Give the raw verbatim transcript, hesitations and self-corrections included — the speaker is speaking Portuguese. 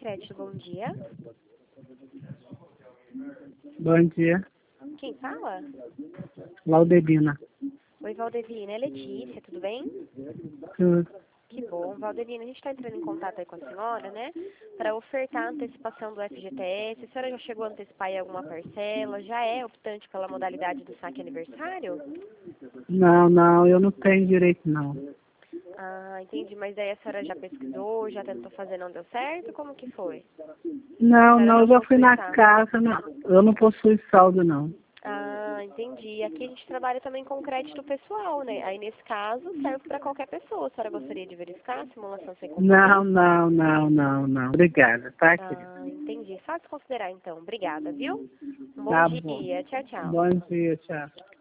Crédito, bom dia. Bom dia, Quem fala? Laudelina. Oi, Valdevina, é Letícia, tudo bem? Tudo. Que bom, Valdevina, a gente está entrando em contato aí com a senhora, né? Para ofertar a antecipação do F G T S. A senhora já chegou a antecipar aí alguma parcela? Já é optante pela modalidade do saque aniversário? Não, não, eu não tenho direito, não. Ah, entendi, mas daí a senhora já pesquisou, já tentou fazer, não deu certo? Como que foi? A Não, senhora não, não eu já fui possui na saque. casa, não. Eu não possuo saldo, não. Ah, entendi. Aqui a gente trabalha também com crédito pessoal, né? Aí nesse caso serve para qualquer pessoa. A senhora gostaria de verificar a simulação sem Não, compromisso? não, não, não, não. Obrigada, tá, querida? Ah, entendi. Só desconsiderar então. Obrigada, viu? Um bom Tá bom. dia. Tchau, tchau. Bom dia, tchau.